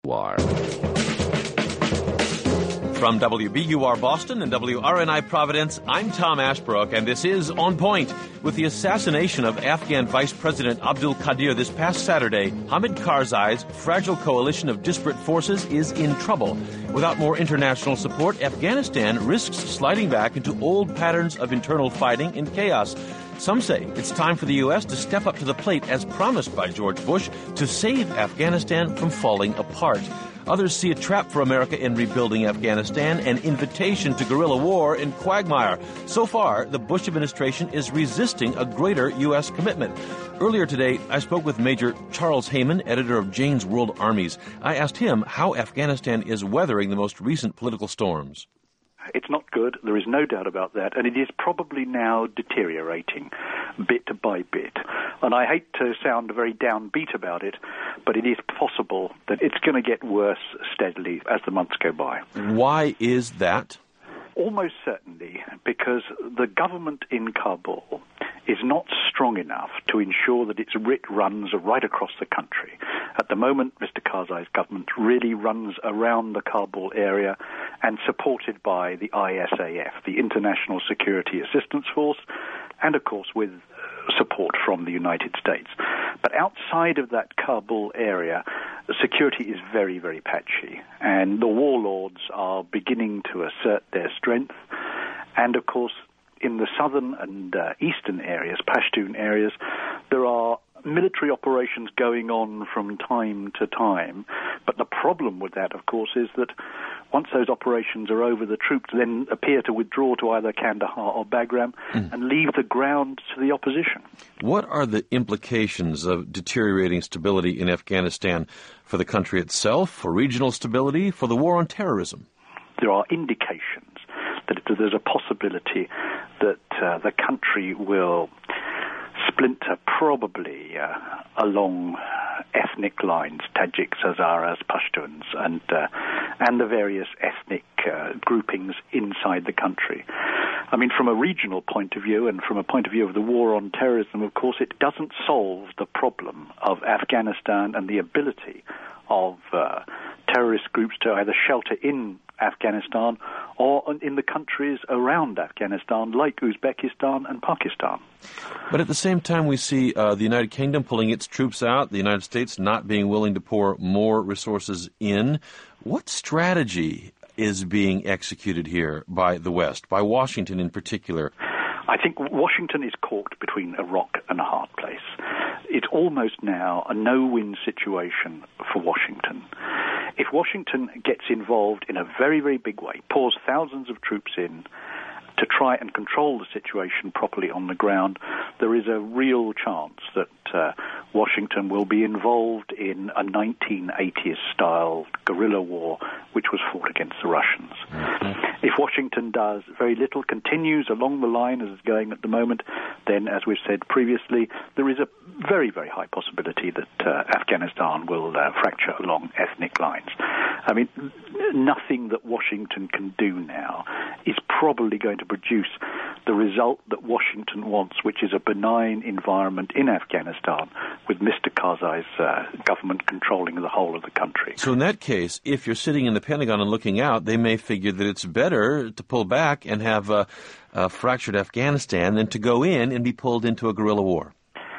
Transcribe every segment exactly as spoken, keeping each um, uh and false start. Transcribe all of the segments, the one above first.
From W B U R Boston and W R N I Providence, I'm Tom Ashbrook, and this is On Point. With the assassination of Afghan Vice President Abdul Qadir this past Saturday, Hamid Karzai's fragile coalition of disparate forces is in trouble. Without more international support, Afghanistan risks sliding back into old patterns of internal fighting and chaos. Some say it's time for the U S to step up to the plate as promised by George Bush to save Afghanistan from falling apart. Others see a trap for America in rebuilding Afghanistan, an invitation to guerrilla war and quagmire. So far, the Bush administration is resisting a greater U S commitment. Earlier today, I spoke with Major Charles Hayman, editor of Jane's World Armies. I asked him how Afghanistan is weathering the most recent political storms. It's not good, there is no doubt about that, and it is probably now deteriorating bit by bit. And I hate to sound very downbeat about it, but it is possible that it's going to get worse steadily as the months go by. Why is that? Almost certainly because the government in Kabul is not strong enough to ensure that its writ runs right across the country. At the moment, Mister Karzai's government really runs around the Kabul area and supported by the I S A F, the International Security Assistance Force, and of course with support from the United States. But outside of that Kabul area, the security is very, very patchy, and the warlords are beginning to assert their strength. And of course, in the southern and uh, eastern areas, Pashtun areas, there are military operations going on from time to time. But the problem with that, of course, is that once those operations are over, the troops then appear to withdraw to either Kandahar or Bagram mm. and leave the ground to the opposition. What are the implications of deteriorating stability in Afghanistan for the country itself, for regional stability, for the war on terrorism? There are indications that there's a possibility that uh, the country will splinter probably uh, along ethnic lines, Tajiks, Hazaras, Pashtuns, and uh, and the various ethnic uh, groupings inside the country. I mean, from a regional point of view and from a point of view of the war on terrorism, of course, it doesn't solve the problem of Afghanistan and the ability of uh, terrorist groups to either shelter in Afghanistan or in the countries around Afghanistan, like Uzbekistan and Pakistan. But at the same time, we see uh, the United Kingdom pulling its troops out, the United States not being willing to pour more resources in. What strategy is being executed here by the West, by Washington in particular? I think Washington is caught between a rock and a hard place. It's almost now a no-win situation for Washington. If Washington gets involved in a very, very big way, pours thousands of troops in to try and control the situation properly on the ground, there is a real chance that uh, Washington will be involved in a nineteen eighties-style guerrilla war which was fought against the Russians. Mm-hmm. If Washington does very little, continues along the line as it's going at the moment, then, as we've said previously, there is a very, very high possibility that uh, Afghanistan will uh, fracture along ethnic lines. I mean, nothing that Washington can do now is probably going to produce the result that Washington wants, which is a benign environment in Afghanistan with Mister Karzai's uh, government controlling the whole of the country. So in that case, if you're sitting in the Pentagon and looking out, they may figure that it's better to pull back and have a, a fractured Afghanistan than to go in and be pulled into a guerrilla war.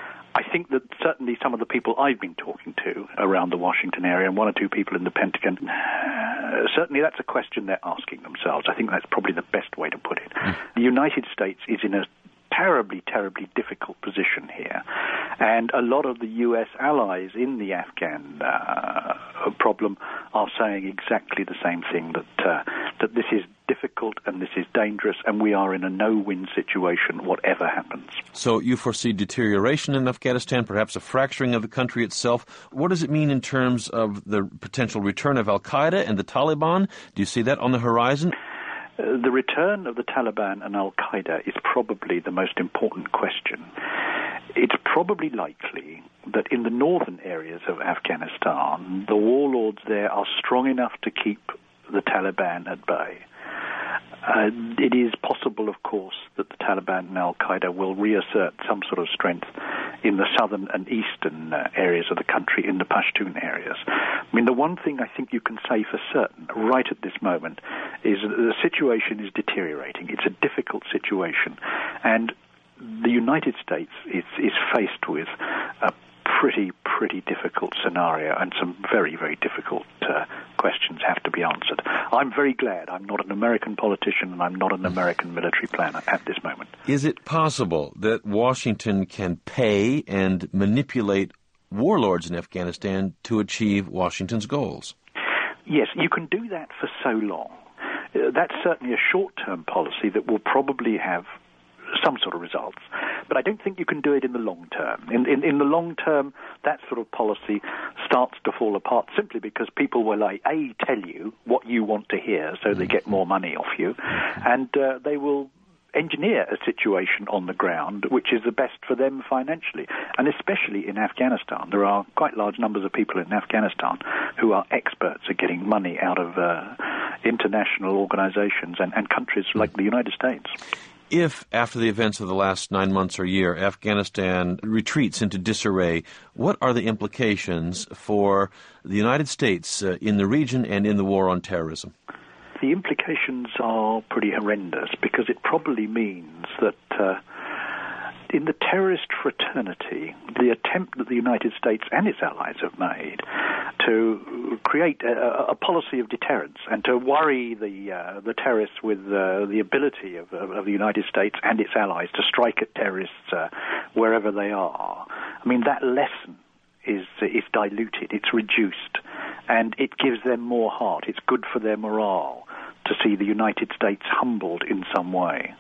I think that certainly some of the people I've been talking to around the Washington area, and one or two people in the Pentagon, uh, certainly that's a question they're asking themselves. I think that's probably the best way to put it. Mm. The United States is in a terribly, terribly difficult position here. And a lot of the U S allies in the Afghan uh, problem are saying exactly the same thing, that uh, that this is difficult and this is dangerous and we are in a no-win situation whatever happens. So you foresee deterioration in Afghanistan, perhaps a fracturing of the country itself. What does it mean in terms of the potential return of al-Qaeda and the Taliban? Do you see that on the horizon? Uh, the return of the Taliban and al-Qaeda is probably the most important question. It's probably likely that in the northern areas of Afghanistan, the warlords there are strong enough to keep the Taliban at bay. Uh, it is possible, of course, that the Taliban and al-Qaeda will reassert some sort of strength in the southern and eastern uh, areas of the country, in the Pashtun areas. I mean, the one thing I think you can say for certain right at this moment is that the situation is deteriorating. It's a difficult situation, and the United States is, is faced with a pretty, pretty difficult scenario, and some very, very difficult uh, questions have to be answered. I'm very glad I'm not an American politician and I'm not an American military planner at this moment. Is it possible that Washington can pay and manipulate warlords in Afghanistan to achieve Washington's goals? Yes, you can do that for so long. Uh, that's certainly a short-term policy that will probably have some sort of results. But I don't think you can do it in the long term. In, in, in the long term, that sort of policy starts to fall apart simply because people will, like, A, tell you what you want to hear so they get more money off you, and uh, they will engineer a situation on the ground which is the best for them financially. And especially in Afghanistan, there are quite large numbers of people in Afghanistan who are experts at getting money out of uh, international organizations and, and countries like the United States. If, after the events of the last nine months or year, Afghanistan retreats into disarray, what are the implications for the United States uh, in the region and in the war on terrorism? The implications are pretty horrendous because it probably means that uh, in the terrorist fraternity, the attempt that the United States and its allies have made to create a, a policy of deterrence and to worry the uh, the terrorists with uh, the ability of, of, of the United States and its allies to strike at terrorists uh, wherever they are. I mean, that lesson is is diluted, it's reduced, and it gives them more heart. It's good for their morale to see the United States humbled in some way.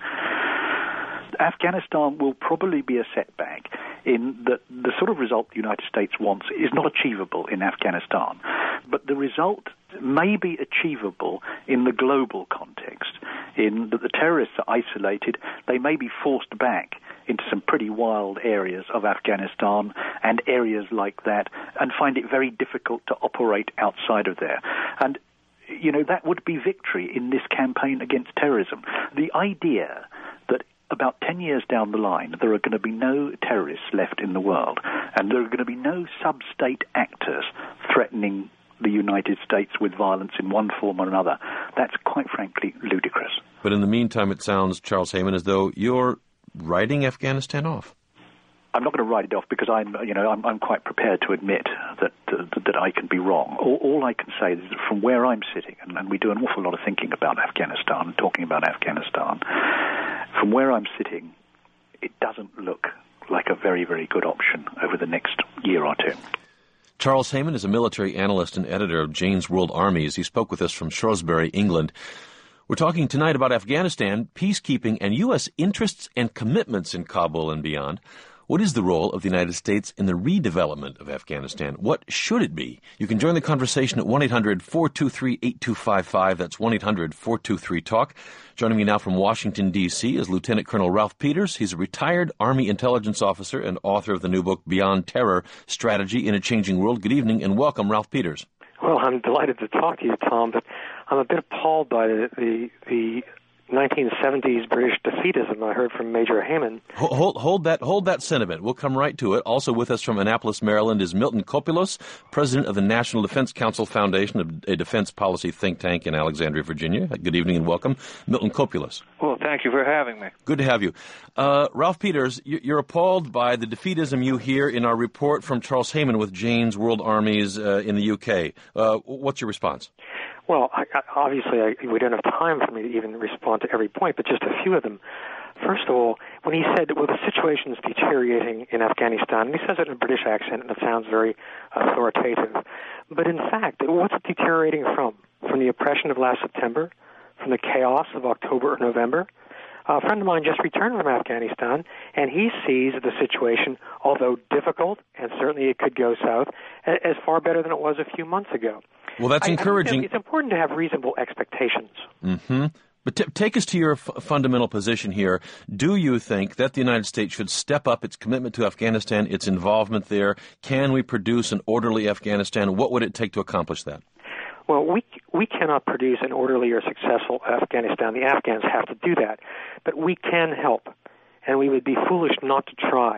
Afghanistan will probably be a setback in that the sort of result the United States wants is not achievable in Afghanistan, but the result may be achievable in the global context, in that the terrorists are isolated, they may be forced back into some pretty wild areas of Afghanistan and areas like that, and find it very difficult to operate outside of there. And, you know, that would be victory in this campaign against terrorism. The idea that about ten years down the line, there are going to be no terrorists left in the world, and there are going to be no sub-state actors threatening the United States with violence in one form or another. That's quite frankly ludicrous. But in the meantime, it sounds, Charles Hayman, as though you're writing Afghanistan off. I'm not going to write it off because I'm, you know, I'm, I'm quite prepared to admit that uh, that I can be wrong. All, all I can say is that from where I'm sitting, and, and we do an awful lot of thinking about Afghanistan and talking about Afghanistan, from where I'm sitting, it doesn't look like a very, very good option over the next year or two. Charles Hayman is a military analyst and editor of Jane's World Armies. He spoke with us from Shrewsbury, England. We're talking tonight about Afghanistan, peacekeeping, and U S interests and commitments in Kabul and beyond. What is the role of the United States in the redevelopment of Afghanistan? What should it be? You can join the conversation at one eight hundred four two three eight two five five. That's one eight hundred four two three talk. Joining me now from Washington, D C is Lieutenant Colonel Ralph Peters. He's a retired Army intelligence officer and author of the new book, Beyond Terror, Strategy in a Changing World. Good evening and welcome, Ralph Peters. Well, I'm delighted to talk to you, Tom, but I'm a bit appalled by the the, the nineteen seventies British defeatism I heard from Major Hayman. Hold, hold that hold that sentiment. We'll come right to it. Also with us from Annapolis, Maryland, is Milton Kopulos, president of the National Defense Council Foundation, a defense policy think tank in Alexandria, Virginia. Good evening and welcome. Milton Kopulos. Well, thank you for having me. Good to have you. Uh, Ralph Peters, you're appalled by the defeatism you hear in our report from Charles Hayman with Jane's World Armies uh, in the U K. Uh, what's your response? Well, I, I, obviously, I, we don't have time for me to even respond to every point, but just a few of them. First of all, when he said, well, the situation is deteriorating in Afghanistan, and he says it in a British accent, and it sounds very authoritative. But in fact, what's it deteriorating from? From the oppression of last September? From the chaos of October or November? A friend of mine just returned from Afghanistan, and he sees the situation, although difficult, and certainly it could go south, as far better than it was a few months ago. Well, that's I, encouraging. I it's important to have reasonable expectations. Mm-hmm. But t- take us to your f- fundamental position here. Do you think that the United States should step up its commitment to Afghanistan, its involvement there? Can we produce an orderly Afghanistan? What would it take to accomplish that? Well, we we cannot produce an orderly or successful Afghanistan. The Afghans have to do that. But we can help, and we would be foolish not to try.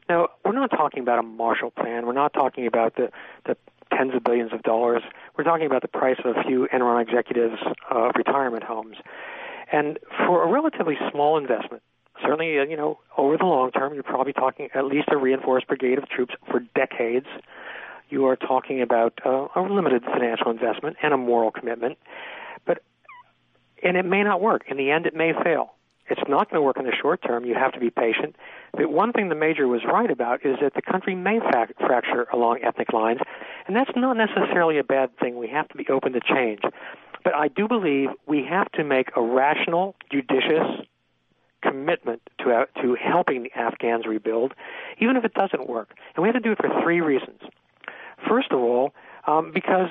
Now, we're not talking about a Marshall Plan. We're not talking about the, the tens of billions of dollars. We're talking about the price of a few Enron executives' uh, retirement homes. And for a relatively small investment, certainly, uh, you know, over the long term, you're probably talking at least a reinforced brigade of troops for decades. You are talking about uh, a limited financial investment and a moral commitment. But, and it may not work. In the end, it may fail. It's not going to work in the short term. You have to be patient. But one thing the Major was right about is that the country may fa- fracture along ethnic lines, and that's not necessarily a bad thing. We have to be open to change. But I do believe we have to make a rational, judicious commitment to uh, to helping the Afghans rebuild, even if it doesn't work. And we have to do it for three reasons. First of all, um, because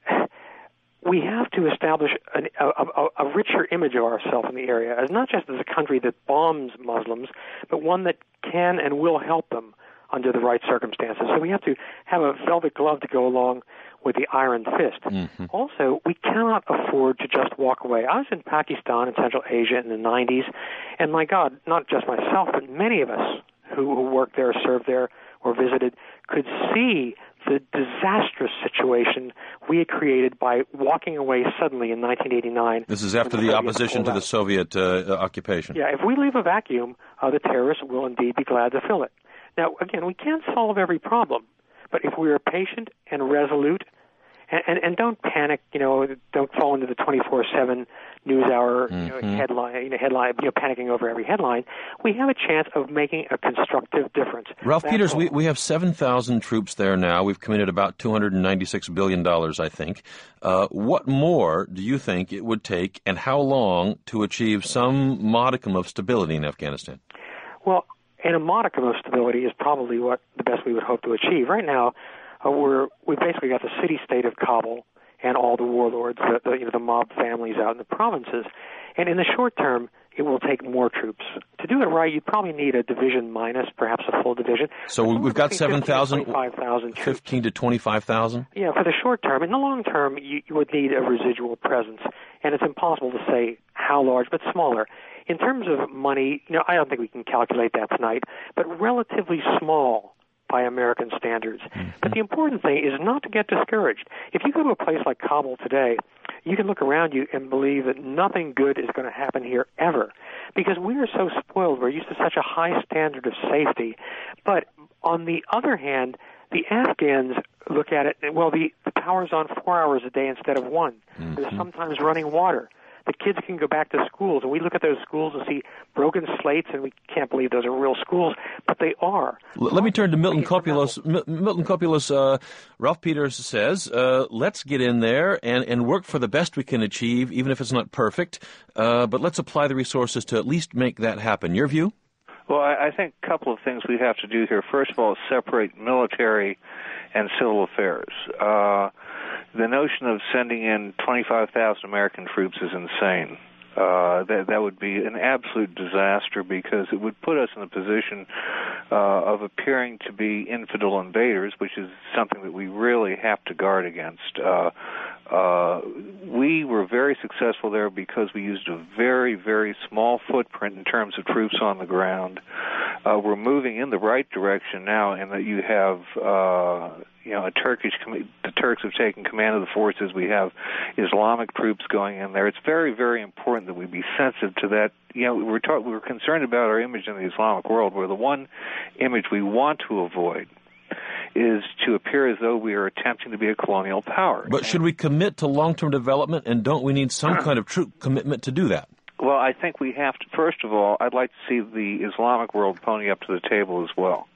we have to establish an, a, a, a richer image of ourselves in the area, as not just as a country that bombs Muslims, but one that can and will help them under the right circumstances. So we have to have a velvet glove to go along with the iron fist. Mm-hmm. Also, we cannot afford to just walk away. I was in Pakistan and Central Asia in the nineties, and my God, not just myself, but many of us who, who worked there, served there, or visited, could see the disastrous situation we had created by walking away suddenly in nineteen eighty-nine. This is after the, the opposition to the Soviet uh, occupation. Yeah, if we leave a vacuum, uh, the terrorists will indeed be glad to fill it. Now, again, we can't solve every problem, but if we are patient and resolute, and, and, and don't panic, you know, don't fall into the twenty-four seven news hour mm-hmm. you know, headline, you know, headline, you know, panicking over every headline, we have a chance of making a constructive difference. Ralph That's Peters, all. we, we have seven thousand troops there now. We've committed about two hundred ninety-six billion dollars, I think. Uh, what more do you think it would take, and how long, to achieve some modicum of stability in Afghanistan? Well, and a modicum of stability is probably what the best we would hope to achieve. Right now, uh, we're we've basically got the city-state of Kabul and all the warlords, the, the, you know, the mob families out in the provinces. And in the short term, it will take more troops. To do it right, you probably need a division minus, perhaps a full division. So we've got seven thousand, fifteen fifteen to twenty-five thousand? Yeah, for the short term. In the long term, you, you would need a residual presence. And it's impossible to say how large, but smaller. In terms of money, you know, I don't think we can calculate that tonight, but relatively small by American standards. Mm-hmm. But the important thing is not to get discouraged. If you go to a place like Kabul today, you can look around you and believe that nothing good is going to happen here ever, because we are so spoiled. We're used to such a high standard of safety. But on the other hand, the Afghans look at it, well, the, the power's on four hours a day instead of one. Mm-hmm. There's sometimes running water. The kids can go back to schools, and we look at those schools and see broken slates, and we can't believe those are real schools, but they are. L- let me turn to Milton Kopulos. M- Milton Kopulos, uh, Ralph Peters says, uh, let's get in there and, and work for the best we can achieve, even if it's not perfect, uh, but let's apply the resources to at least make that happen. Your view? Well, I, I think a couple of things we have to do here. First of all, separate military and civil affairs. Uh, the notion of sending in twenty-five thousand American troops is insane. Uh, that that would be an absolute disaster, because it would put us in a position uh, of appearing to be infidel invaders, which is something that we really have to guard against. Uh, uh, we were very successful there because we used a very, very small footprint in terms of troops on the ground. Uh, we're moving in the right direction now, in that you have, uh, you know, a Turkish. Com- the Turks have taken command of the forces. We have Islamic troops going in there. It's very, very important that we be sensitive to that. You know, we're talk- we're concerned about our image in the Islamic world, where the one image we want to avoid is to appear as though we are attempting to be a colonial power. But should we commit to long-term development, and don't we need some kind of true commitment to do that? Well, I think we have to, first of all, I'd like to see the Islamic world pony up to the table as well.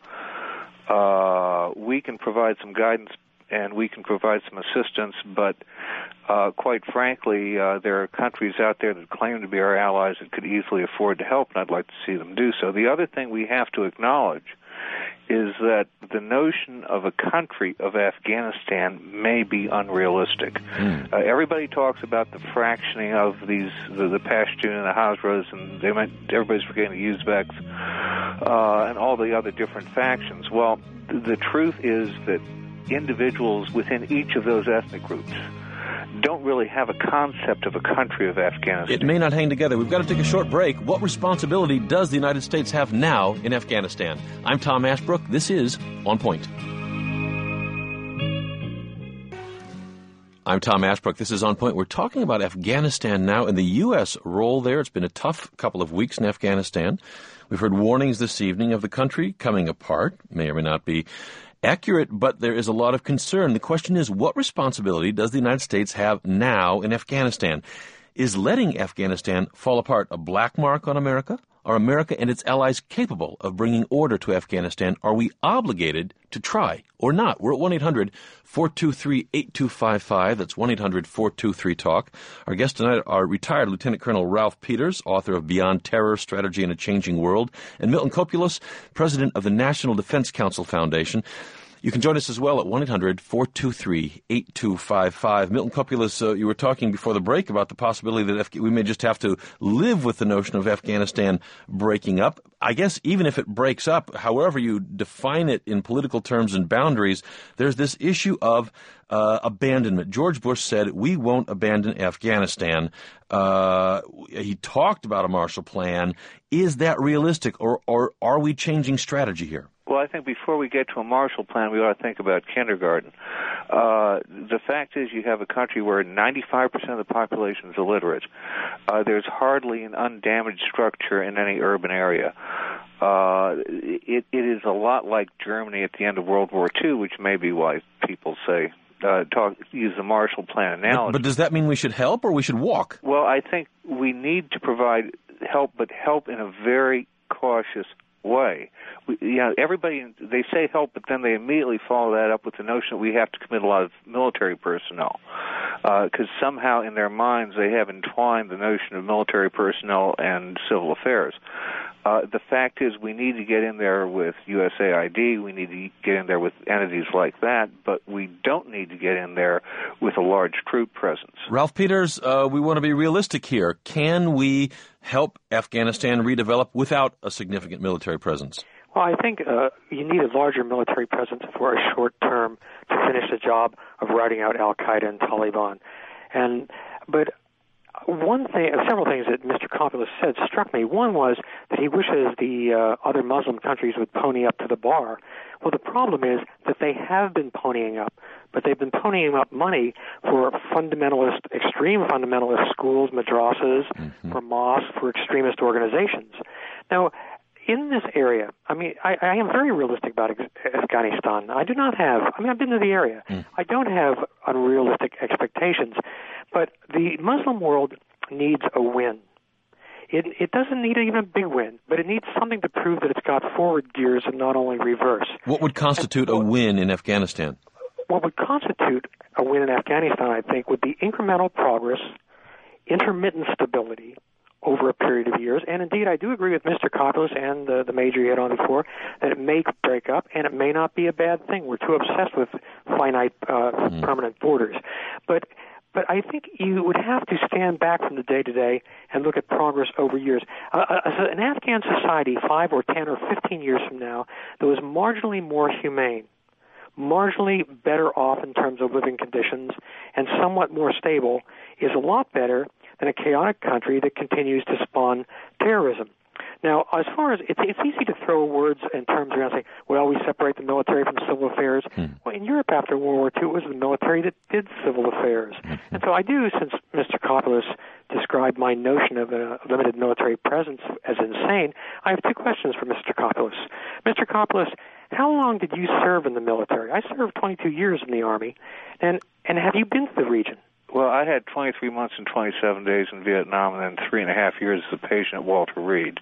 Uh, we can provide some guidance and we can provide some assistance, but uh, quite frankly, uh, there are countries out there that claim to be our allies that could easily afford to help, and I'd like to see them do so. The other thing we have to acknowledge is that the notion of a country of Afghanistan may be unrealistic. Mm. Uh, everybody talks about the fractioning of these, the, the Pashtun and the Hazaras, and they meant, everybody's forgetting the Uzbeks, uh, and all the other different factions. Well, th- the truth is that individuals within each of those ethnic groups don't really have a concept of a country of Afghanistan. It may not hang together. We've got to take a short break. What responsibility does the United States have now in Afghanistan? I'm Tom Ashbrook. This is On Point. I'm Tom Ashbrook. This is On Point. We're talking about Afghanistan now and the U S role there. It's been a tough couple of weeks in Afghanistan. We've heard warnings this evening of the country coming apart. May or may not be accurate, but there is a lot of concern. The question is, what responsibility does the United States have now in Afghanistan? Is letting Afghanistan fall apart a black mark on America? Are America and its allies capable of bringing order to Afghanistan? Are we obligated to try or not? We're at one eight hundred four two three eight two five five. That's one eight hundred four two three talk. Our guests tonight are retired Lieutenant Colonel Ralph Peters, author of Beyond Terror, Strategy in a Changing World, and Milton Kopulos, president of the National Defense Council Foundation. You can join us as well at one eight hundred four two three eight two five five. Milton Kopulos, uh, you were talking before the break about the possibility that Af- we may just have to live with the notion of Afghanistan breaking up. I guess even if it breaks up, however you define it in political terms and boundaries, there's this issue of uh, abandonment. George Bush said, we won't abandon Afghanistan. Uh, he talked about a Marshall Plan. Is that realistic, or, or are we changing strategy here? Well, I think before we get to a Marshall Plan, we ought to think about kindergarten. Uh, the fact is you have a country where ninety-five percent of the population is illiterate. Uh, there's hardly an undamaged structure in any urban area. Uh, it, it is a lot like Germany at the end of World War Two, which may be why people say, uh, talk, use the Marshall Plan analogy. But, but does that mean we should help or we should walk? Well, I think we need to provide help, but help in a very cautious way. We, you know, everybody, they say help, but then they immediately follow that up with the notion that we have to commit a lot of military personnel, because uh, somehow in their minds they have entwined the notion of military personnel and civil affairs. Uh, the fact is we need to get in there with U S A I D, we need to get in there with entities like that, but we don't need to get in there with a large troop presence. Ralph Peters, uh, we want to be realistic here. Can we help Afghanistan redevelop without a significant military presence? Well, I think uh, you need a larger military presence for a short term to finish the job of routing out Al-Qaeda and Taliban. And but one thing, several things that Mister Kopulos said struck me. One was that he wishes the uh, other Muslim countries would pony up to the bar. Well, the problem is that they have been ponying up, but they've been ponying up money for fundamentalist, extreme fundamentalist schools, madrasas, mm-hmm. for mosques, for extremist organizations. Now, in this area, I mean, I, I am very realistic about Afghanistan. I do not have, I mean, I've been to the area. Mm. I don't have unrealistic expectations, but the Muslim world needs a win. It, it doesn't need even a big win, but it needs something to prove that it's got forward gears and not only reverse. What would constitute and, a win in Afghanistan? What would constitute a win in Afghanistan, I think, would be incremental progress, intermittent stability over a period of years. And indeed, I do agree with Mister Kopulos and uh, the major you had on before that it may break up, and it may not be a bad thing. We're too obsessed with finite, uh, mm. permanent borders. But But I think you would have to stand back from the day-to-day and look at progress over years. Uh, an Afghan society five or ten or fifteen years from now that was marginally more humane, marginally better off in terms of living conditions, and somewhat more stable is a lot better than a chaotic country that continues to spawn terrorism. Now, as far as it's, it's easy to throw words and terms around and say, well, we separate the military from civil affairs. Hmm. Well, in Europe after World War Two, it was the military that did civil affairs. Mm-hmm. And so I do, since Mister Kopulos described my notion of a limited military presence as insane, I have two questions for Mister Kopulos. Mister Kopulos, how long did you serve in the military? I served twenty-two years in the Army. And, and have you been to the region? Well, I had twenty-three months and twenty-seven days in Vietnam and then three and a half years as a patient at Walter Reed.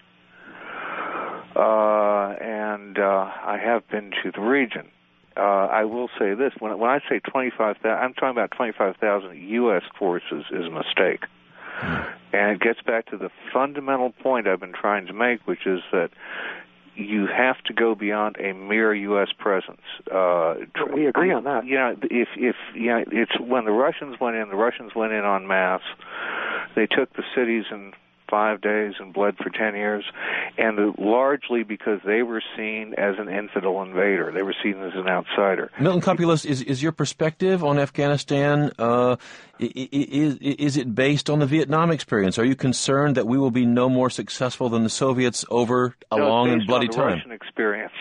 Uh, and uh, I have been to the region. Uh, I will say this: when when I say twenty-five thousand, I'm talking about twenty-five thousand U S forces is a mistake, and it gets back to the fundamental point I've been trying to make, which is that you have to go beyond a mere U S presence. Uh, we agree on that. You know, if if you know, it's when the Russians went in, the Russians went in en masse. They took the cities and five days and bled for ten years, and largely because they were seen as an infidel invader. They were seen as an outsider. Milton Kopulos, is, is your perspective on Afghanistan, uh, is, is it based on the Vietnam experience? Are you concerned that we will be no more successful than the Soviets over a no, long and based bloody on the time? Russian experience.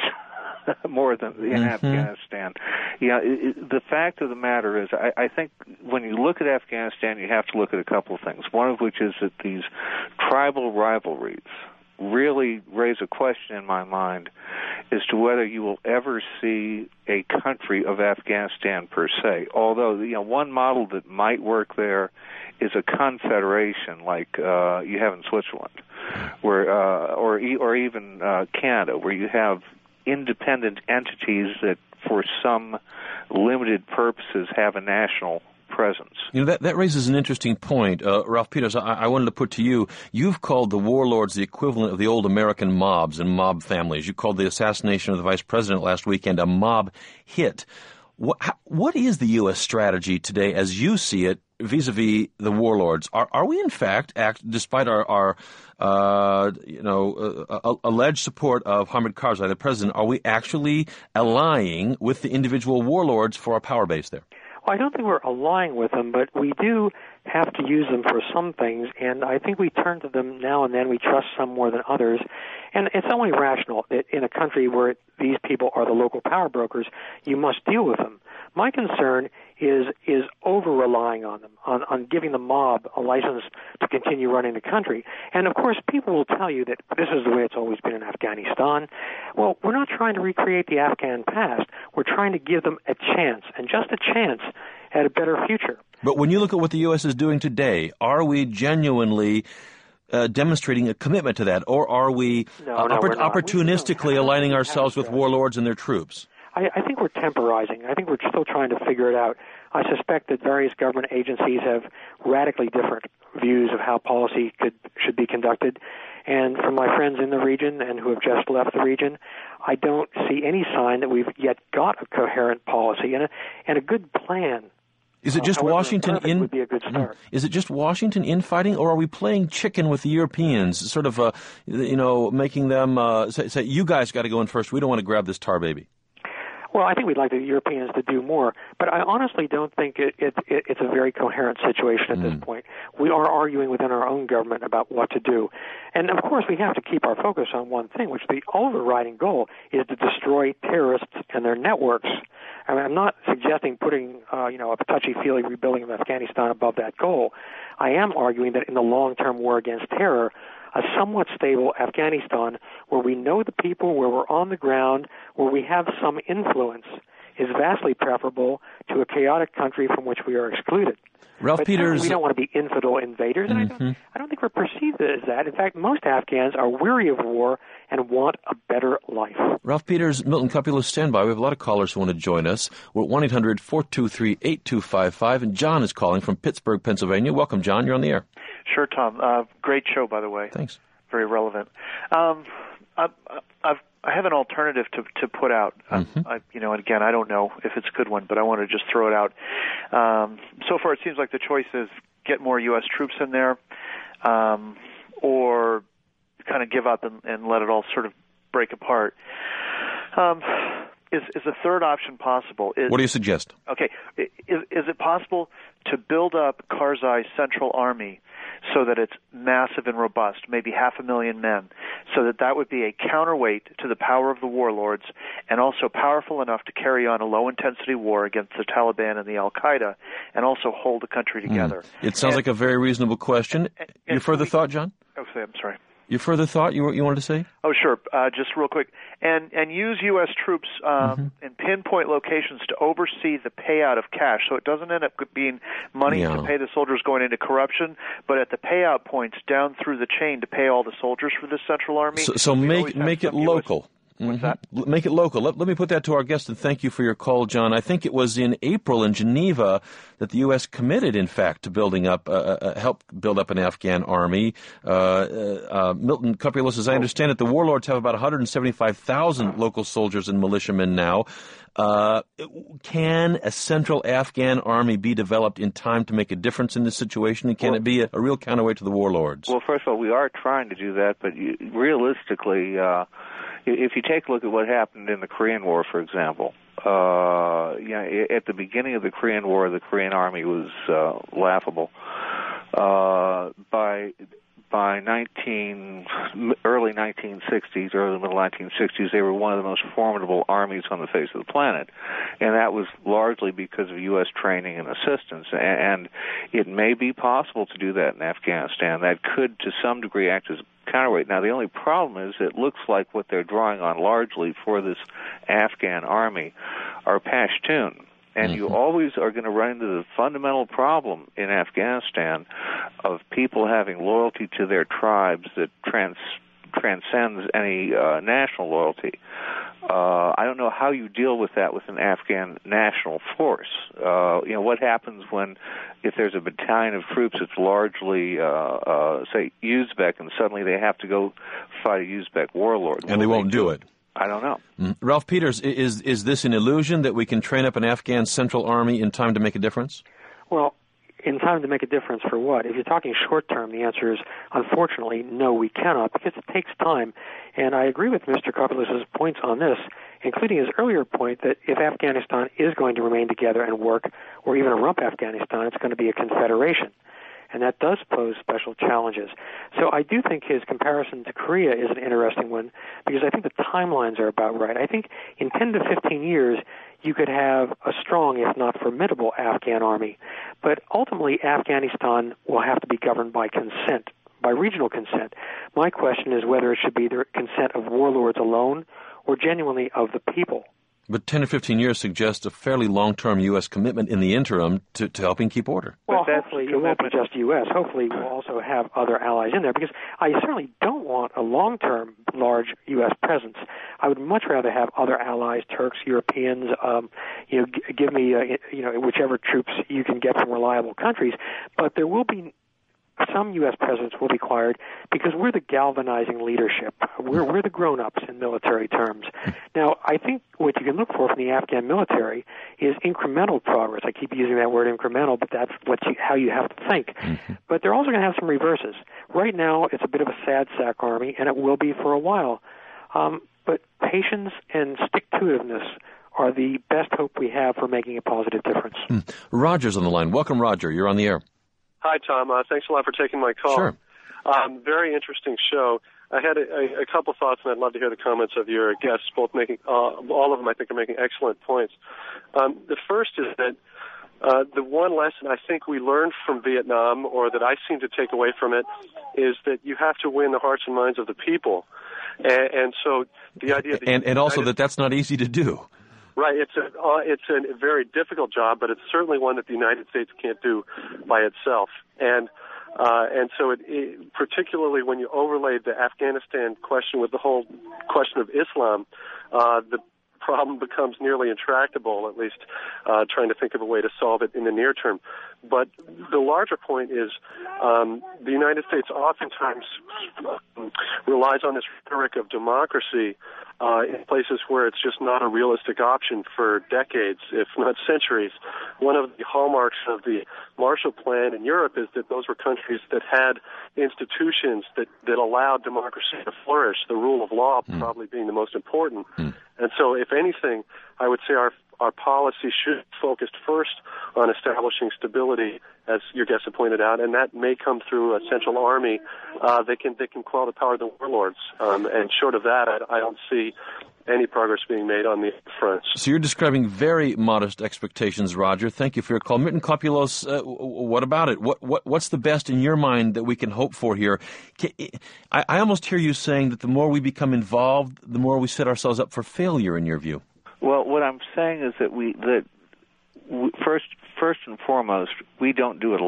More than in mm-hmm. Afghanistan. Yeah, it, it, the fact of the matter is, I, I think when you look at Afghanistan, you have to look at a couple of things. One of which is that these tribal rivalries really raise a question in my mind as to whether you will ever see a country of Afghanistan per se. Although, you know, one model that might work there is a confederation like uh, you have in Switzerland, where uh, or or even uh, Canada, where you have independent entities that, for some limited purposes, have a national presence. You know, that, that raises an interesting point. Uh, Ralph Peters, I, I wanted to put to you, you've called the warlords the equivalent of the old American mobs and mob families. You called the assassination of the vice president last weekend a mob hit. What, how, what is the U S strategy today, as you see it, vis-a-vis the warlords? Are, are we, in fact, act, despite our, our uh, you know, uh, uh, alleged support of Hamid Karzai, the president, are we actually allying with the individual warlords for a power base there? Well, I don't think we're allying with them, but we do have to use them for some things, and I think we turn to them now and then. We trust some more than others, and it's only rational that in a country where these people are the local power brokers, you must deal with them. My concern is is over-relying on them, on, on giving the mob a license to continue running the country. And, of course, people will tell you that this is the way it's always been in Afghanistan. Well, we're not trying to recreate the Afghan past. We're trying to give them a chance, and just a chance at a better future. But when you look at what the U S is doing today, are we genuinely uh, demonstrating a commitment to that, or are we no, uh, no, oppor- opportunistically we aligning ourselves with warlords and their troops? I, I think we're temporizing. I think we're still trying to figure it out. I suspect that various government agencies have radically different views of how policy could should be conducted. And from my friends in the region and who have just left the region, I don't see any sign that we've yet got a coherent policy and a, and a good plan. Is it just uh, Washington in? Would be a good start. Is it just Washington infighting, or are we playing chicken with the Europeans, sort of, uh, you know, making them uh, say, say, "You guys got to go in first. We don't want to grab this tar baby." Well, I think we'd like the Europeans to do more, but I honestly don't think it, it, it, it's a very coherent situation at mm. this point. We are arguing within our own government about what to do. And, of course, we have to keep our focus on one thing, which the overriding goal is to destroy terrorists and their networks. I mean, I'm not suggesting putting, uh, you know, a touchy-feely rebuilding of Afghanistan above that goal. I am arguing that in the long-term war against terror, a somewhat stable Afghanistan where we know the people, where we're on the ground, where we have some influence, is vastly preferable to a chaotic country from which we are excluded. Ralph but Peters, we don't want to be infidel invaders, and mm-hmm. I, don't, I don't think we're perceived as that. In fact, most Afghans are weary of war and want a better life. Ralph Peters, Milton Kopulos, stand by. We have a lot of callers who want to join us. We're at one eight hundred four two three eight two five five, and John is calling from Pittsburgh, Pennsylvania. Welcome, John. You're on the air. Sure, Tom. Uh, great show, by the way. Thanks. Very relevant. Um, I've, I've, I have an alternative to, to put out. Mm-hmm. I, you know, and again, I don't know if it's a good one, but I want to just throw it out. Um, so far, it seems like the choice is get more U S troops in there, um, or kind of give up and, and let it all sort of break apart. Um, is, is a third option possible? Is, what do you suggest? Okay, is, is it possible to build up Karzai's Central Army so that it's massive and robust, maybe half a million men, so that that would be a counterweight to the power of the warlords and also powerful enough to carry on a low-intensity war against the Taliban and the Al-Qaeda and also hold the country together? Mm. It sounds and, like a very reasonable question. And, and, Your further we, thought, John? Oh, I'm sorry. Your further thought you you wanted to say? Oh, sure. Uh, just real quick. And and use U S troops um, mm-hmm. in pinpoint locations to oversee the payout of cash, so it doesn't end up being money yeah. to pay the soldiers going into corruption, but at the payout points down through the chain to pay all the soldiers for the Central Army. So, so make make it local. What's mm-hmm. that? Make it local. Let, let me put that to our guest, and thank you for your call, John. I think it was in April in Geneva that the U S committed, in fact, to building up, uh, uh, help build up an Afghan army. Uh, uh, Milton Kopulos, as I understand it, the warlords have about one hundred seventy-five thousand local soldiers and militiamen now. Uh, can a central Afghan army be developed in time to make a difference in this situation, and can well, it be a, a real counterweight to the warlords? Well, first of all, we are trying to do that, but you, realistically, uh, if you take a look at what happened in the Korean War, for example, uh, you know, at the beginning of the Korean War, the Korean army was uh, laughable. Uh, by By nineteen, early nineteen sixties, early middle nineteen sixties, they were one of the most formidable armies on the face of the planet, and that was largely because of U S training and assistance. And it may be possible to do that in Afghanistan. That could, to some degree, act as a counterweight. Now, the only problem is it looks like what they're drawing on largely for this Afghan army are Pashtun. And you always are going to run into the fundamental problem in Afghanistan of people having loyalty to their tribes that trans, transcends any uh, national loyalty. Uh, I don't know how you deal with that with an Afghan national force. Uh, you know, what happens when, if there's a battalion of troops that's largely, uh, uh, say, Uzbek, and suddenly they have to go fight a Uzbek warlord? And they won't do it. I don't know. Mm. Ralph Peters, is is this an illusion that we can train up an Afghan central army in time to make a difference? Well, in time to make a difference for what? If you're talking short term, the answer is, unfortunately, no, we cannot, because it takes time. And I agree with Mister Kopulos' points on this, including his earlier point that if Afghanistan is going to remain together and work, or even a rump Afghanistan, it's going to be a confederation. And that does pose special challenges. So I do think his comparison to Korea is an interesting one, because I think the timelines are about right. I think in ten to fifteen years, you could have a strong, if not formidable, Afghan army. But ultimately, Afghanistan will have to be governed by consent, by regional consent. My question is whether it should be the consent of warlords alone or genuinely of the people. But ten to fifteen years suggests a fairly long-term U S commitment in the interim to, to helping keep order. Well, hopefully it won't be just U S. Hopefully we'll also have other allies in there, because I certainly don't want a long-term large U S presence. I would much rather have other allies, Turks, Europeans, um, you know, g- give me, uh, you know, whichever troops you can get from reliable countries. But there will be some U S presence will be required because we're the galvanizing leadership. We're, we're the grown-ups in military terms. Now, I think what you can look for from the Afghan military is incremental progress. I keep using that word incremental, but that's what you, how you have to think. Mm-hmm. But they're also going to have some reverses. Right now, it's a bit of a sad sack army, and it will be for a while. Um, but patience and stick-to-itiveness are the best hope we have for making a positive difference. Mm. Roger's on the line. Welcome, Roger. You're on the air. Hi, Tom. Uh, thanks a lot for taking my call. Sure. Um, very interesting show. I had a, a, a couple thoughts, and I'd love to hear the comments of your guests, both making, uh, all of them I think are making excellent points. Um, the first is that uh, the one lesson I think we learned from Vietnam, or that I seem to take away from it, is that you have to win the hearts and minds of the people. And, and so the idea that... And, and also that that's not easy to do. Right, it's a uh, it's a very difficult job, but it's certainly one that the United States can't do by itself. And uh, and so, it, it, particularly when you overlay the Afghanistan question with the whole question of Islam, uh, the problem becomes nearly intractable. At least uh, trying to think of a way to solve it in the near term. But the larger point is um, the United States oftentimes relies on this rhetoric of democracy uh, in places where it's just not a realistic option for decades, if not centuries. One of the hallmarks of the Marshall Plan in Europe is that those were countries that had institutions that, that allowed democracy to flourish, the rule of law mm. probably being the most important. Mm. And so, if anything, I would say our our policy should focus first on establishing stability, as your guest had pointed out, and that may come through a central army. Uh, they can they can quell the power of the warlords, um, and short of that, I, I don't see any progress being made on the fronts. So you're describing very modest expectations, Roger. Thank you for your call. Milton Kopulos, uh, what about it? What, what what's the best in your mind that we can hope for here? I, I almost hear you saying that the more we become involved, the more we set ourselves up for failure, in your view. Well, what I'm saying is that we that we, first first and foremost, we don't do it alone.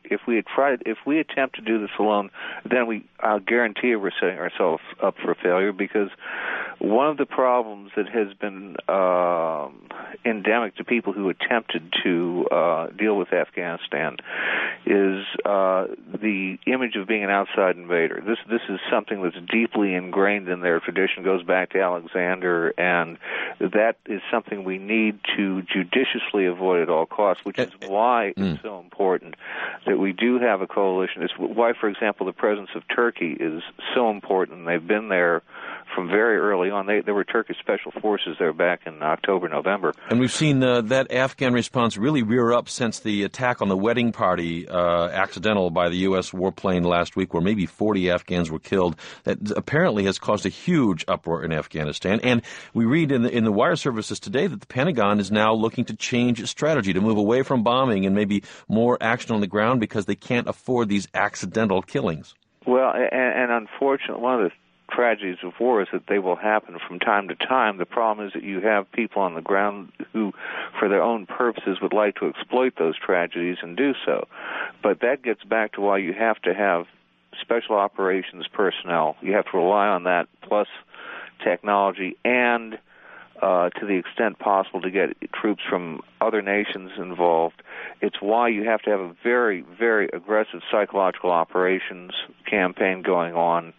if we had tried, if we attempt to do this alone, then we, I'll guarantee you we're setting ourselves up for failure, because one of the problems that has been uh, endemic to people who attempted to uh, deal with Afghanistan is uh, the image of being an outside invader. This this is something that's deeply ingrained in their tradition, goes back to Alexander, and that is something we need to judiciously avoid at all costs, which is why mm. it's so important that we do have a coalition. It's why, for example, the presence of Turkey is so important. They've been there from very early on. They, there were Turkish special forces there back in October, November. And we've seen uh, that Afghan response really rear up since the attack on the wedding party, uh, accidental by the U S warplane last week, where maybe forty Afghans were killed. That apparently has caused a huge uproar in Afghanistan. And we read in the, in the wire services today that the Pentagon is now looking to change its strategy, to move away from bombing and maybe more action on the ground, because they can't afford these accidental killings. Well, and, and unfortunately, one of the tragedies of war is that they will happen from time to time. The problem is that you have people on the ground who, for their own purposes, would like to exploit those tragedies and do so. But that gets back to why you have to have special operations personnel. You have to rely on that, plus technology, and uh, to the extent possible to get troops from other nations involved. It's why you have to have a very, very aggressive psychological operations campaign going on.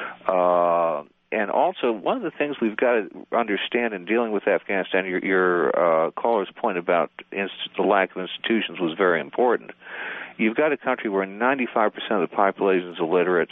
Uh, and also, one of the things we've got to understand in dealing with Afghanistan, your, your uh, caller's point about inst- the lack of institutions was very important. You've got a country where ninety-five percent of the population is illiterate.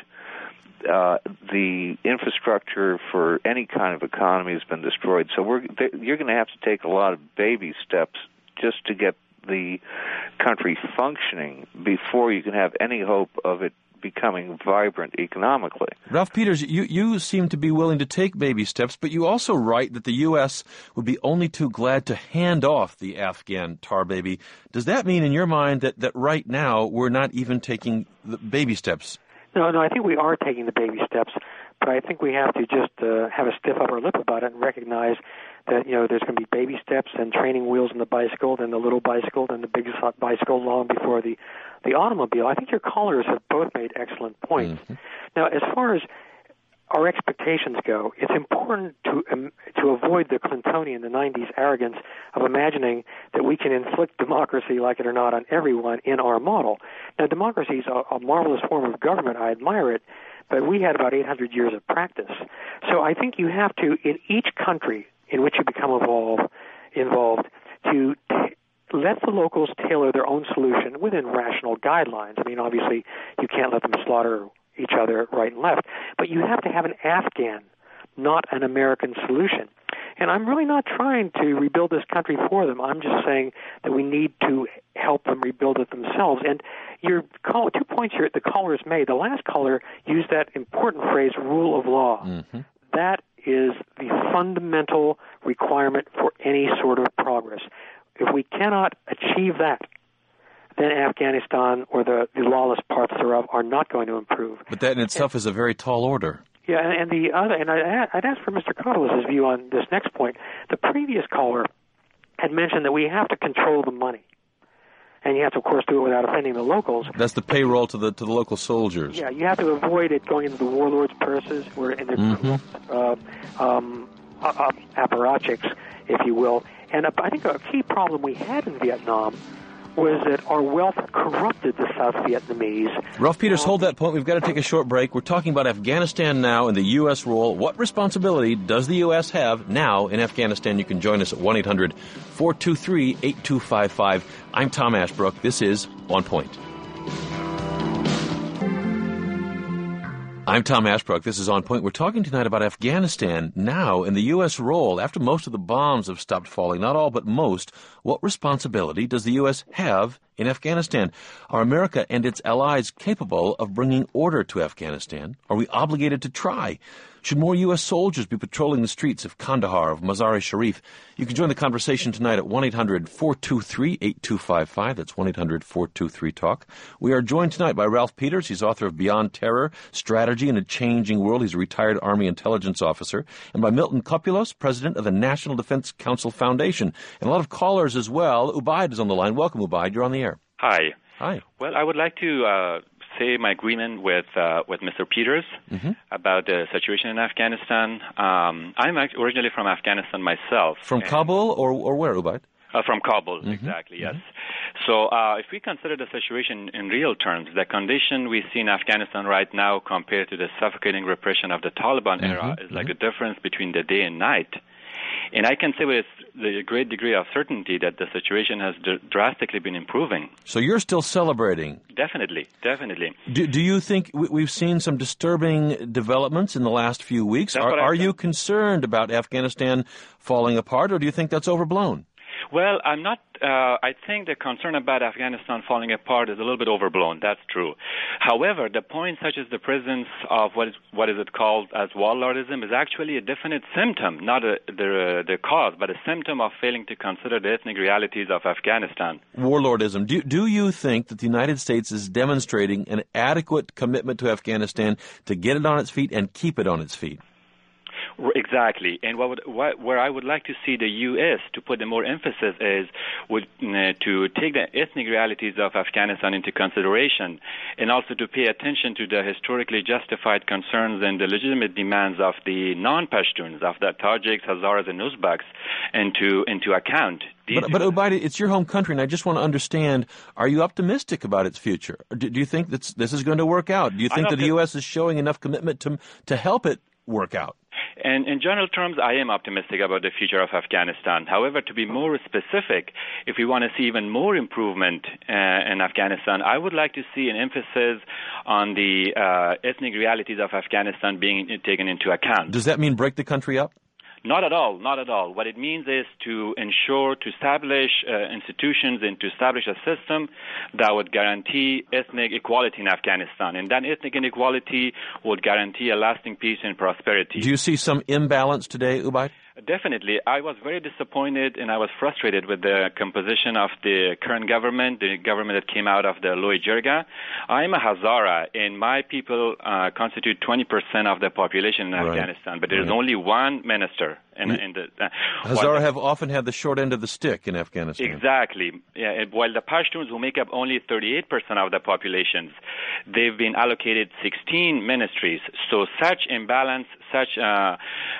Uh, the infrastructure for any kind of economy has been destroyed. So we're, you're going to have to take a lot of baby steps just to get the country functioning before you can have any hope of it becoming vibrant economically. Ralph Peters, you, you seem to be willing to take baby steps, but you also write that the U S would be only too glad to hand off the Afghan tar baby. Does that mean in your mind that, that right now we're not even taking the baby steps? No, no, I think we are taking the baby steps, but I think we have to just uh, have a stiff upper lip about it and recognize that, you know, there's going to be baby steps and training wheels on the bicycle, then the little bicycle, then the big bicycle, long before the, the automobile. I think your callers have both made excellent points. Mm-hmm. Now, as far as our expectations go, it's important to um, to avoid the Clintonian, the nineties arrogance of imagining that we can inflict democracy, like it or not, on everyone in our model. Now, democracy is a, a marvelous form of government. I admire it, but we had about eight hundred years of practice. So I think you have to, in each country in which you become involved, involved to t- let the locals tailor their own solution within rational guidelines. I mean, obviously, you can't let them slaughter each other right and left, but you have to have an Afghan, not an American solution. And I'm really not trying to rebuild this country for them. I'm just saying that we need to help them rebuild it themselves. And your call, two points here the callers made. The last caller used that important phrase, rule of law. Mm-hmm. That is the fundamental requirement for any sort of progress. If we cannot achieve that, then Afghanistan or the, the lawless parts thereof are not going to improve. But that in itself and, is a very tall order. Yeah, and, and the other, and I, I'd ask for Mister Cottles's view on this next point. The previous caller had mentioned that we have to control the money, and you have to, of course, do it without offending the locals. That's the payroll to the to the local soldiers. Yeah, you have to avoid it going into the warlords' purses or in their mm-hmm. uh, um, uh, apparatchiks, if you will. And I think a key problem we had in Vietnam was that our wealth corrupted the South Vietnamese. Ralph Peters, um, hold that point. We've got to take a short break. We're talking about Afghanistan now and the U S role. What responsibility does the U S have now in Afghanistan? You can join us at one eight hundred four two three eight two five five. I'm Tom Ashbrook. This is On Point. I'm Tom Ashbrook. This is On Point. We're talking tonight about Afghanistan now and the U S role. After most of the bombs have stopped falling, not all but most, what responsibility does the U S have in Afghanistan? Are America and its allies capable of bringing order to Afghanistan? Are we obligated to try? Should more U S soldiers be patrolling the streets of Kandahar, of Mazar-e-Sharif? You can join the conversation tonight at one eight hundred four two three eight two five five. That's one eight hundred four two three talk. We are joined tonight by Ralph Peters. He's author of Beyond Terror, Strategy in a Changing World. He's a retired Army intelligence officer. And by Milton Kopulos, president of the National Defense Council Foundation. And a lot of callers as well. Ubaid is on the line. Welcome, Ubaid. You're on the air. Hi. Hi. Well, I would like to uh, say my agreement with uh, with Mister Peters mm-hmm. about the situation in Afghanistan. Um, I'm originally from Afghanistan myself. From Kabul or, or where, Ubaid? Uh, from Kabul, mm-hmm. exactly, yes. Mm-hmm. So uh, if we consider the situation in real terms, the condition we see in Afghanistan right now compared to the suffocating repression of the Taliban mm-hmm. era is mm-hmm. like a difference between the day and night. And I can say with a great degree of certainty that the situation has d- drastically been improving. So you're still celebrating? Definitely, definitely. Do, do you think we've seen some disturbing developments in the last few weeks? That's Are, are you done. concerned about Afghanistan falling apart, or do you think that's overblown? Well, I'm not. Uh, I think the concern about Afghanistan falling apart is a little bit overblown. That's true. However, the point such as the presence of what is what is it called as warlordism is actually a definite symptom, not a, the the cause, but a symptom of failing to consider the ethnic realities of Afghanistan. Warlordism. Do do you think that the United States is demonstrating an adequate commitment to Afghanistan to get it on its feet and keep it on its feet? Exactly, and what, would, what where I would like to see the U S to put the more emphasis is would uh, to take the ethnic realities of Afghanistan into consideration, and also to pay attention to the historically justified concerns and the legitimate demands of the non-Pashtuns, of the Tajiks, Hazaras, and Uzbeks, into into account. These but, but Ubaid, it's your home country, and I just want to understand: are you optimistic about its future? Do, do you think that this is going to work out? Do you think that the U S is showing enough commitment to to help it work out? And in general terms, I am optimistic about the future of Afghanistan. However, to be more specific, if we want to see even more improvement uh, in Afghanistan, I would like to see an emphasis on the uh, ethnic realities of Afghanistan being taken into account. Does that mean break the country up? Not at all, not at all. What it means is to ensure, to establish uh, institutions and to establish a system that would guarantee ethnic equality in Afghanistan. And that ethnic inequality would guarantee a lasting peace and prosperity. Do you see some imbalance today, Ubaid? Definitely. I was very disappointed and I was frustrated with the composition of the current government, the government that came out of the Loy Jirga. I am a Hazara, and my people uh, constitute twenty percent of the population in right. Afghanistan, but there is right. only one minister. In, in the, uh, Hazara the, have often had the short end of the stick in Afghanistan. Exactly. Yeah, while the Pashtuns, who make up only thirty-eight percent of the populations, they've been allocated sixteen ministries. So such imbalance, such uh,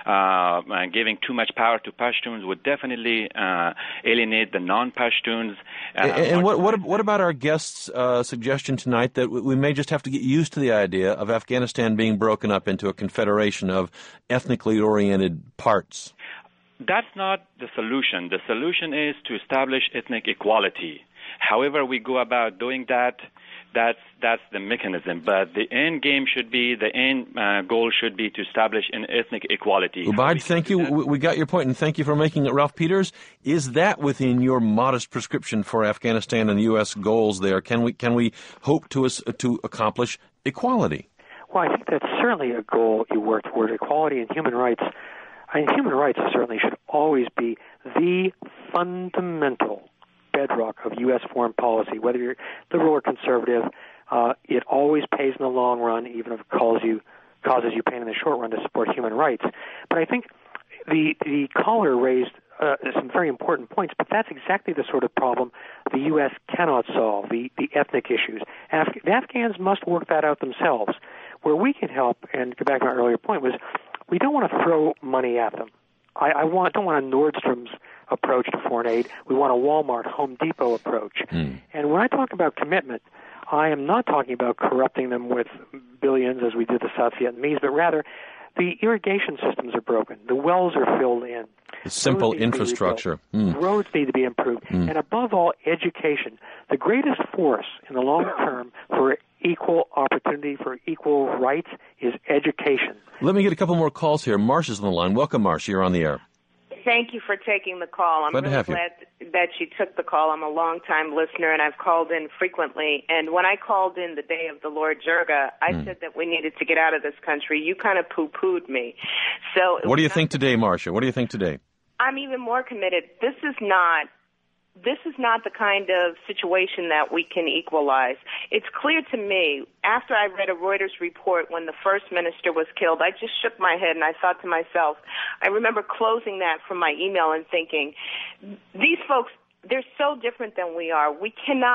uh, giving too much power to Pashtuns would definitely uh, alienate the non-Pashtuns. Uh, and and what, what what about our guest's uh, suggestion tonight that we may just have to get used to the idea of Afghanistan being broken up into a confederation of ethnically oriented parts? That's not the solution. The solution is to establish ethnic equality. However we go about doing that, that's that's the mechanism. But the end game should be, the end uh, goal should be to establish an ethnic equality. Ubaid, thank you. We, we got your point, and thank you for making it. Ralph Peters, is that within your modest prescription for Afghanistan and U S goals there? Can we can we hope to to accomplish equality? Well, I think that's certainly a goal you work toward, equality and human rights. I mean, human rights certainly should always be the fundamental bedrock of U S foreign policy, whether you're liberal or conservative. Uh, it always pays in the long run, even if it calls you, causes you pain in the short run to support human rights. But I think the the caller raised uh, some very important points, but that's exactly the sort of problem the U S cannot solve, the, the ethnic issues. Af- the Afghans must work that out themselves. Where we can help, and go back to my earlier point, was we don't want to throw money at them. I, I want, don't want a Nordstrom's approach to foreign aid. We want a Walmart, Home Depot approach. Mm. And when I talk about commitment, I am not talking about corrupting them with billions as we did the South Vietnamese, but rather the irrigation systems are broken. The wells are filled in. The simple infrastructure. Mm. Roads need to be improved. Mm. And above all, education. The greatest force in the long term for equal opportunity, for equal rights, is education. Let me get a couple more calls here. Marcia's on the line. Welcome, Marcia. You're on the air. Thank you for taking the call. I'm glad really to have glad you. that you took the call. I'm a long-time listener, and I've called in frequently. And when I called in the day of the Lord Jirga, I mm. said that we needed to get out of this country. You kind of poo-pooed me. So, what do you think today, Marcia? What do you think today? I'm even more committed. This is not This is not the kind of situation that we can equalize. It's clear to me, after I read a Reuters report when the first minister was killed, I just shook my head and I thought to myself, I remember closing that from my email and thinking, these folks, they're so different than we are. We cannot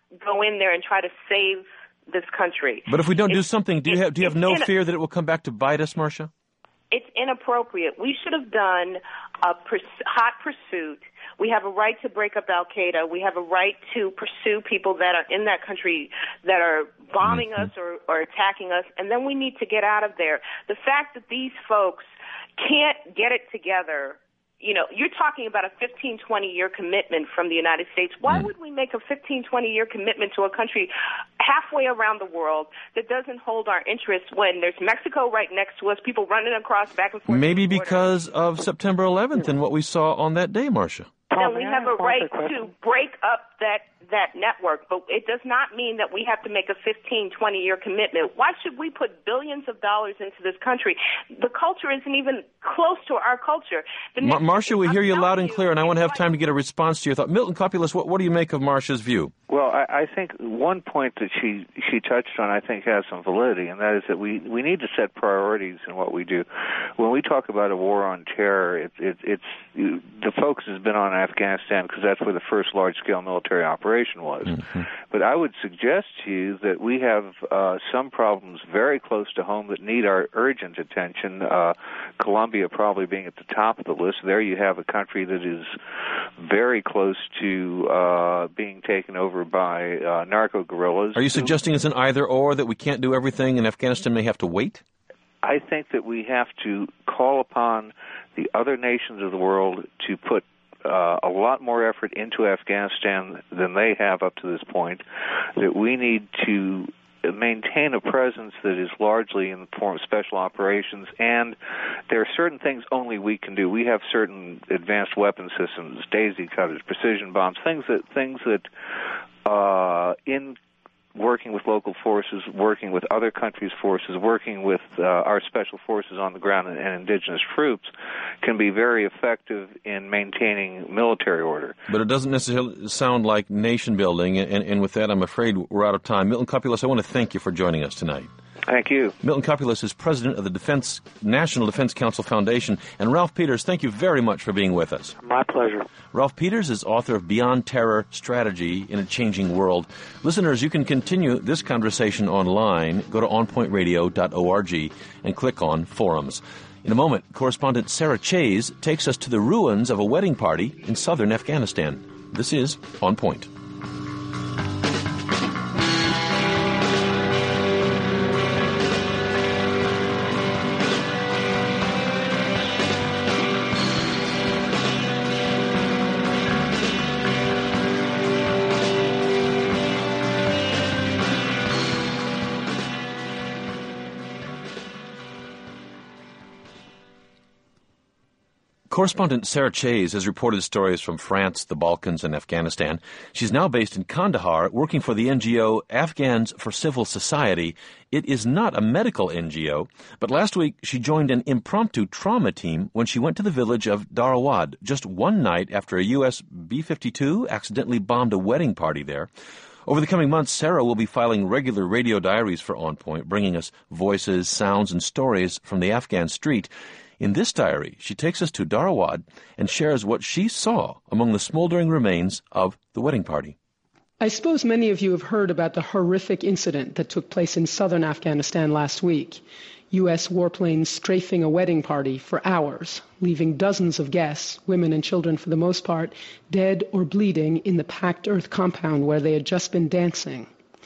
go in there and try to save this country. But if we don't it's, do something, do you have do you have no fear that it will come back to bite us, Marcia? It's inappropriate. We should have done a pers- hot pursuit. We have a right to break up Al-Qaeda. We have a right to pursue people that are in that country that are bombing mm-hmm. us or, or attacking us, and then we need to get out of there. The fact that these folks can't get it together, you know, you're talking about a fifteen, twenty-year commitment from the United States. Why mm. would we make a fifteen, twenty-year commitment to a country halfway around the world that doesn't hold our interests when there's Mexico right next to us, people running across back and forth? Maybe because of September eleventh and what we saw on that day, Marcia. Then we have a right to break up that that network, but it does not mean that we have to make a fifteen, twenty-year commitment. Why should we put billions of dollars into this country? The culture isn't even close to our culture. Mar- Marcia, we hear you loud and you, clear, and I want to have time to get a response to your thought. Milton Kopoulos, what, what do you make of Marcia's view? Well, I, I think one point that she she touched on, I think, has some validity, and that is that we, we need to set priorities in what we do. When we talk about a war on terror, it, it, it's the focus has been on Afghanistan because that's where the first large-scale military operation was. Mm-hmm. But I would suggest to you that we have uh, some problems very close to home that need our urgent attention. Uh, Colombia probably being at the top of the list. There you have a country that is very close to uh, being taken over by uh, narco guerrillas. Are you suggesting it's an either-or, that we can't do everything and Afghanistan may have to wait? I think that we have to call upon the other nations of the world to put uh, a lot more effort into Afghanistan than they have up to this point, that we need to maintain a presence that is largely in the form of special operations, and there are certain things only we can do. We have certain advanced weapon systems, daisy cutters, precision bombs, things that things that uh, in working with local forces, working with other countries' forces, working with uh, our special forces on the ground and, and indigenous troops can be very effective in maintaining military order. But it doesn't necessarily sound like nation building, and, and with that, I'm afraid we're out of time. Milton Kopoulos, I want to thank you for joining us tonight. Thank you. Milton Kopoulos is president of the Defense National Defense Council Foundation. And Ralph Peters, thank you very much for being with us. My pleasure. Ralph Peters is author of Beyond Terror, Strategy in a Changing World. Listeners, you can continue this conversation online. Go to on point radio dot org and click on Forums. In a moment, correspondent Sarah Chase takes us to the ruins of a wedding party in southern Afghanistan. This is On Point. Correspondent Sarah Chase has reported stories from France, the Balkans, and Afghanistan. She's now based in Kandahar, working for the N G O Afghans for Civil Society. It is not a medical N G O, but last week she joined an impromptu trauma team when she went to the village of Darawad just one night after a U S B fifty-two accidentally bombed a wedding party there. Over the coming months, Sarah will be filing regular radio diaries for On Point, bringing us voices, sounds, and stories from the Afghan street. In this diary, she takes us to Darawad and shares what she saw among the smoldering remains of the wedding party. I suppose many of you have heard about the horrific incident that took place in southern Afghanistan last week. U S warplanes strafing a wedding party for hours, leaving dozens of guests, women and children for the most part, dead or bleeding in the packed earth compound where they had just been dancing.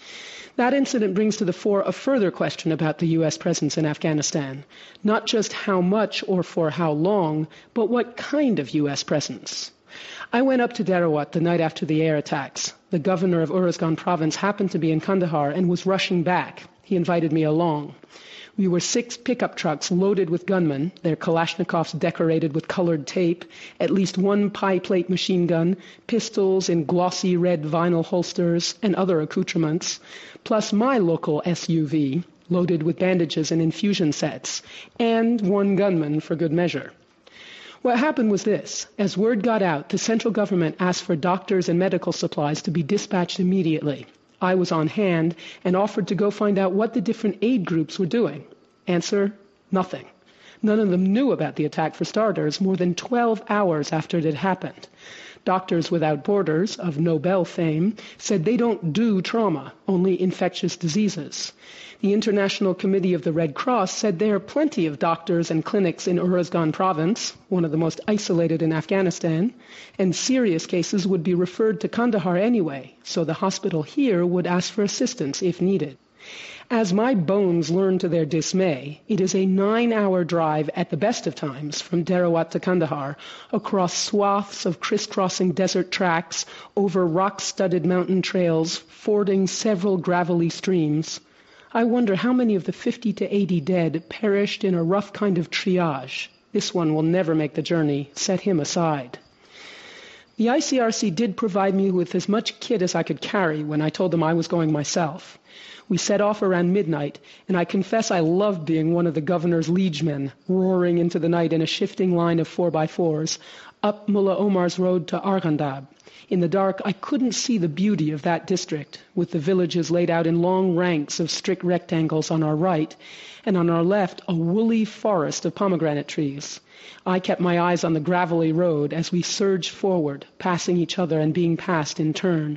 That incident brings to the fore a further question about the U S presence in Afghanistan. Not just how much or for how long, but what kind of U S presence. I went up to Darawat the night after the air attacks. The governor of Uruzgan province happened to be in Kandahar and was rushing back. He invited me along. We were six pickup trucks loaded with gunmen, their Kalashnikovs decorated with colored tape, at least one pie-plate machine gun, pistols in glossy red vinyl holsters, and other accoutrements, plus my local S U V, loaded with bandages and infusion sets, and one gunman for good measure. What happened was this. As word got out, the central government asked for doctors and medical supplies to be dispatched immediately. I was on hand and offered to go find out what the different aid groups were doing. Answer, nothing. None of them knew about the attack, for starters, more than twelve hours after it had happened. Doctors Without Borders, of Nobel fame, said they don't do trauma, only infectious diseases. The International Committee of the Red Cross said there are plenty of doctors and clinics in Uruzgan province, one of the most isolated in Afghanistan, and serious cases would be referred to Kandahar anyway, so the hospital here would ask for assistance if needed. As my bones learned to their dismay, it is a nine-hour drive at the best of times from Derawat to Kandahar, across swaths of crisscrossing desert tracks, over rock-studded mountain trails, fording several gravelly streams. I wonder how many of the fifty to eighty dead perished in a rough kind of triage. This one will never make the journey. Set him aside. The I C R C did provide me with as much kit as I could carry when I told them I was going myself. We set off around midnight, and I confess I loved being one of the governor's liegemen, roaring into the night in a shifting line of four by fours, up Mullah Omar's road to Arghandab. In the dark, I couldn't see the beauty of that district, with the villages laid out in long ranks of strict rectangles on our right, and on our left a woolly forest of pomegranate trees. I kept my eyes on the gravelly road as we surged forward, passing each other and being passed in turn.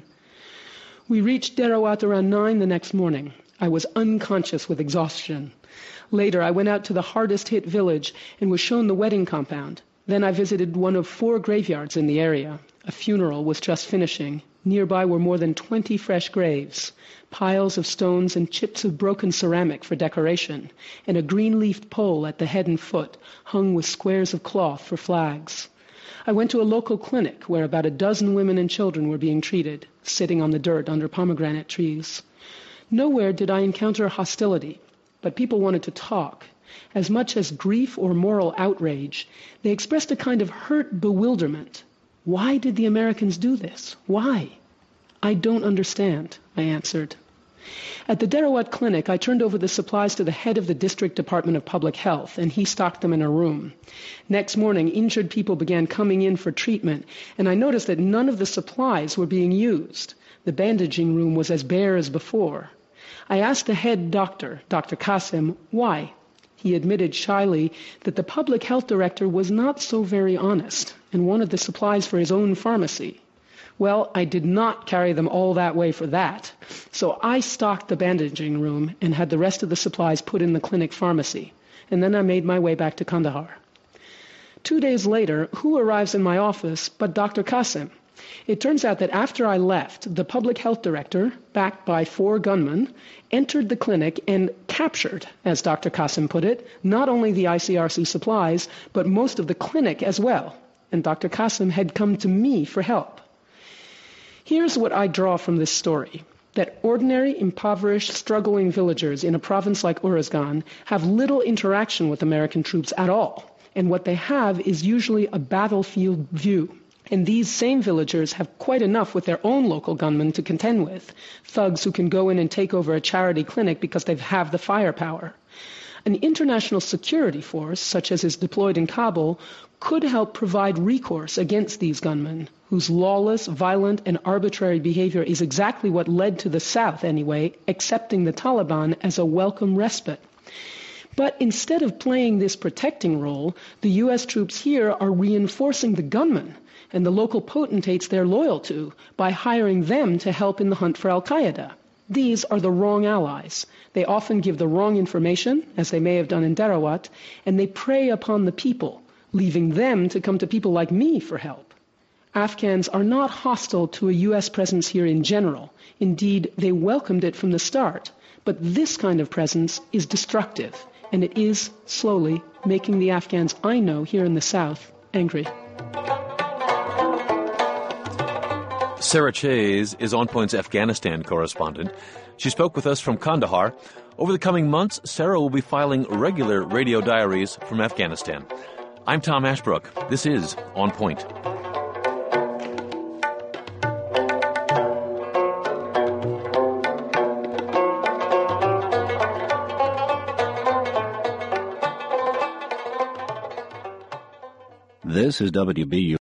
We reached Derawat around nine the next morning. I was unconscious with exhaustion. Later, I went out to the hardest-hit village and was shown the wedding compound. Then I visited one of four graveyards in the area. A funeral was just finishing. Nearby were more than twenty fresh graves, piles of stones and chips of broken ceramic for decoration, and a green-leafed pole at the head and foot, hung with squares of cloth for flags. I went to a local clinic where about a dozen women and children were being treated, sitting on the dirt under pomegranate trees. Nowhere did I encounter hostility, but people wanted to talk. As much as grief or moral outrage, they expressed a kind of hurt bewilderment. Why did the Americans do this? Why? I don't understand, I answered. At the Derawat clinic, I turned over the supplies to the head of the District Department of Public Health, and he stocked them in a room. Next morning, injured people began coming in for treatment, and I noticed that none of the supplies were being used. The bandaging room was as bare as before. I asked the head doctor, Doctor Qasim, why. He admitted shyly that the public health director was not so very honest and wanted the supplies for his own pharmacy. Well, I did not carry them all that way for that, so I stocked the bandaging room and had the rest of the supplies put in the clinic pharmacy, and then I made my way back to Kandahar. Two days later, who arrives in my office but Doctor Qasim? It turns out that after I left, the public health director, backed by four gunmen, entered the clinic and captured, as Doctor Qasim put it, not only the I C R C supplies, but most of the clinic as well, and Doctor Qasim had come to me for help. Here's what I draw from this story, that ordinary, impoverished, struggling villagers in a province like Uruzgan have little interaction with American troops at all, and what they have is usually a battlefield view. And these same villagers have quite enough with their own local gunmen to contend with, thugs who can go in and take over a charity clinic because they have the firepower. An international security force, such as is deployed in Kabul, could help provide recourse against these gunmen, whose lawless, violent, and arbitrary behavior is exactly what led to the South, anyway, accepting the Taliban as a welcome respite. But instead of playing this protecting role, the U S troops here are reinforcing the gunmen and the local potentates they're loyal to by hiring them to help in the hunt for al-Qaeda. These are the wrong allies. They often give the wrong information, as they may have done in Derawat, and they prey upon the people, leaving them to come to people like me for help. Afghans are not hostile to a U S presence here in general. Indeed, they welcomed it from the start. But this kind of presence is destructive, and it is, slowly, making the Afghans I know here in the South angry. Sarah Chayes is On Point's Afghanistan correspondent. She spoke with us from Kandahar. Over the coming months, Sarah will be filing regular radio diaries from Afghanistan. I'm Tom Ashbrook. This is On Point. This is W B U.